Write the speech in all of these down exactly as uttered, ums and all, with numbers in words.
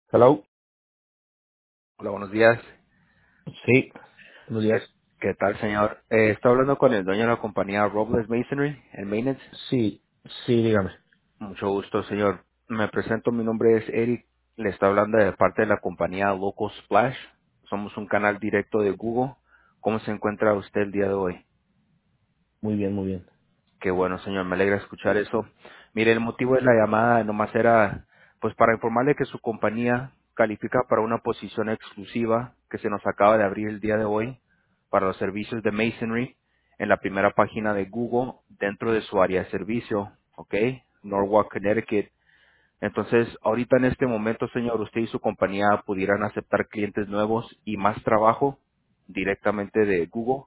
Hello. Hola, buenos días. Sí, buenos ¿Qué, días. qué tal, señor? Eh, está hablando con el dueño de la compañía Robles Masonry en Maintenance. Sí, sí, dígame. Mucho gusto, señor. Me presento, mi nombre es Eric. Le está hablando de parte de la compañía Local Splash. Somos un canal directo de Google. ¿Cómo se encuentra usted el día de hoy? Muy bien, muy bien. Qué bueno, señor, me alegra escuchar eso. Mire, el motivo de la llamada nomás era, pues, para informarle que su compañía califica para una posición exclusiva que se nos acaba de abrir el día de hoy para los servicios de Masonry en la primera página de Google dentro de su área de servicio, ¿ok? Norwalk, Connecticut. Entonces, ahorita en este momento, señor, usted y su compañía pudieran aceptar clientes nuevos y más trabajo directamente de Google.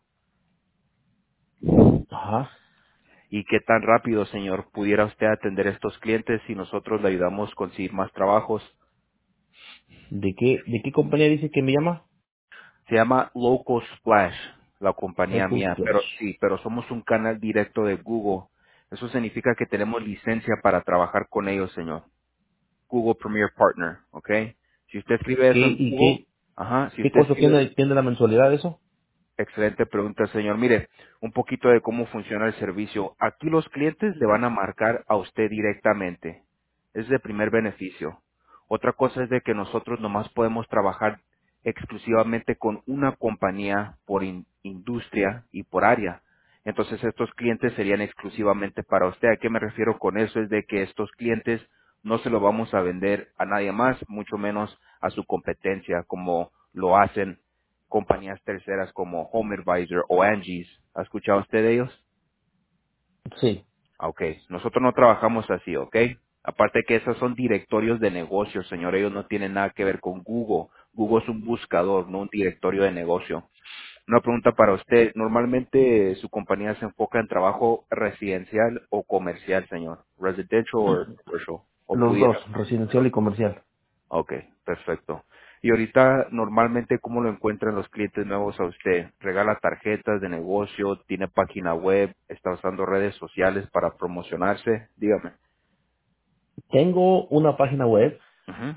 Ajá. ¿Y qué tan rápido, señor, pudiera usted atender a estos clientes si nosotros le ayudamos a conseguir más trabajos? ¿De qué, de qué compañía dice que me llama? Se llama Local Splash, la compañía Local mía, pero Splash. sí, pero somos un canal directo de Google. Eso significa que tenemos licencia para trabajar con ellos, señor. Google Premier Partner, ¿ok? Si usted escribe ¿Qué eso en y Google, qué, ajá, si qué usted costo escribe tiene, tiene la mensualidad de eso? Excelente pregunta, señor. Mire, un poquito de cómo funciona el servicio. Aquí los clientes le van a marcar a usted directamente. Es el primer beneficio. Otra cosa es de que nosotros nomás podemos trabajar exclusivamente con una compañía por in- industria y por área. Entonces estos clientes serían exclusivamente para usted. ¿A qué me refiero con eso? Es de que estos clientes no se lo vamos a vender a nadie más, mucho menos a su competencia, como lo hacen compañías terceras como Home Advisor o Angie's. ¿Ha escuchado usted de ellos? Sí. Ah, ok. Nosotros no trabajamos así, ¿ok? Aparte que esos son directorios de negocios, señor. Ellos no tienen nada que ver con Google. Google es un buscador, no un directorio de negocio. Una pregunta para usted. Normalmente su compañía se enfoca en trabajo residencial o comercial, señor. Residential o commercial. O Los dos, pudiera. residencial y comercial. Ok, perfecto. Y ahorita, normalmente, ¿cómo lo encuentran los clientes nuevos a usted? ¿Regala tarjetas de negocio? ¿Tiene página web? ¿Está usando redes sociales para promocionarse? Dígame. Tengo una página web, Ujú,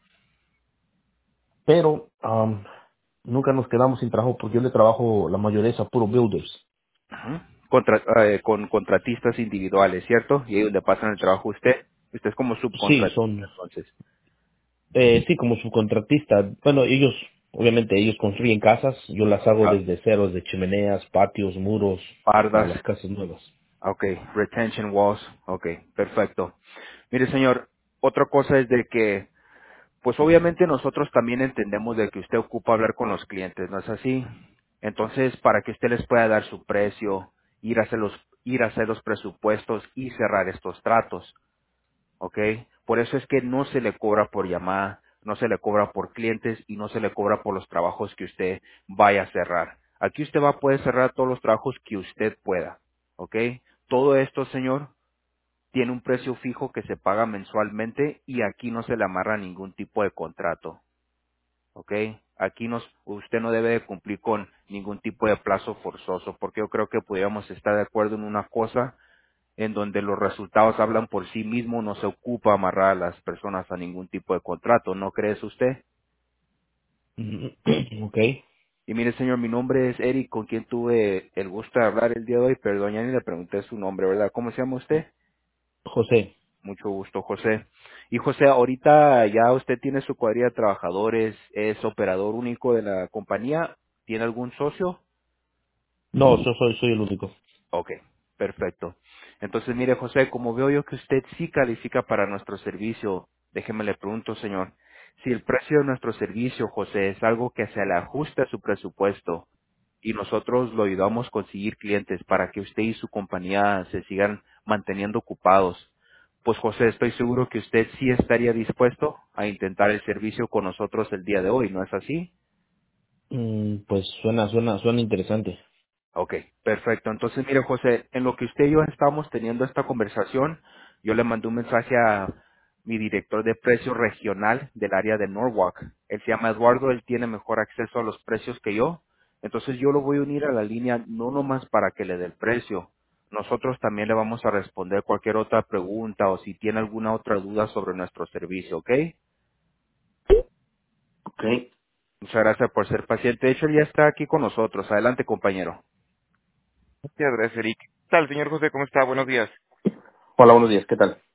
pero am, nunca nos quedamos sin trabajo porque yo le trabajo la mayoría es a puro builders. ujú. Contra- eh, con contratistas individuales, ¿cierto? Y ellos le pasan el trabajo a usted. Usted es como Sí, subcontratista, son, entonces. eh, sí, como subcontratistas. Bueno, ellos, obviamente ellos construyen casas, yo las hago Ah, desde cero, de chimeneas, patios, muros, para pardas. las casas nuevas. Ok, retention walls. Ok, perfecto. Mire, señor, otra cosa es de que pues obviamente nosotros también entendemos de que usted ocupa hablar con los clientes, ¿no es así? Entonces, para que usted les pueda dar su precio, ir a hacer los, ir a hacer los presupuestos y cerrar estos tratos, ¿ok? Por eso es que no se le cobra por llamada, no se le cobra por clientes y no se le cobra por los trabajos que usted vaya a cerrar. Aquí usted va a poder cerrar todos los trabajos que usted pueda, ¿ok? Todo esto, señor, tiene un precio fijo que se paga mensualmente y aquí no se le amarra ningún tipo de contrato, ¿ok? Aquí nos, usted no debe de cumplir con ningún tipo de plazo forzoso, porque yo creo que podríamos estar de acuerdo en una cosa en donde los resultados hablan por sí mismos, no se ocupa amarrar a las personas a ningún tipo de contrato, ¿no crees usted? Ok. Y mire, señor, mi nombre es Eric, con quien tuve el gusto de hablar el día de hoy, perdón, ya ni le pregunté su nombre, ¿verdad? ¿Cómo se llama usted? José. Mucho gusto, José. Y José, ahorita ya usted tiene su cuadrilla de trabajadores, es operador único de la compañía, ¿tiene algún socio? No, yo soy, soy el único. Ok, perfecto. Entonces, mire, José, como veo yo que usted sí califica para nuestro servicio, déjeme le pregunto, señor, si el precio de nuestro servicio, José, es algo que se le ajuste a su presupuesto y nosotros lo ayudamos a conseguir clientes para que usted y su compañía se sigan manteniendo ocupados, pues José, estoy seguro que usted sí estaría dispuesto a intentar el servicio con nosotros el día de hoy, ¿no es así? Mm, pues suena, suena, suena interesante. Ok, perfecto. Entonces, mire, José, en lo que usted y yo estamos teniendo esta conversación, yo le mandé un mensaje a mi director de precios regional del área de Norwalk. Él se llama Eduardo, él tiene mejor acceso a los precios que yo. Entonces, yo lo voy a unir a la línea no nomás para que le dé el precio. Nosotros también le vamos a responder cualquier otra pregunta o si tiene alguna otra duda sobre nuestro servicio, ¿ok? Muchas gracias por ser paciente. De hecho, él ya está aquí con nosotros. Adelante, compañero. Muchas gracias, Eric. ¿Qué tal, señor José? ¿Cómo está? Buenos días. Hola, buenos días, ¿qué tal?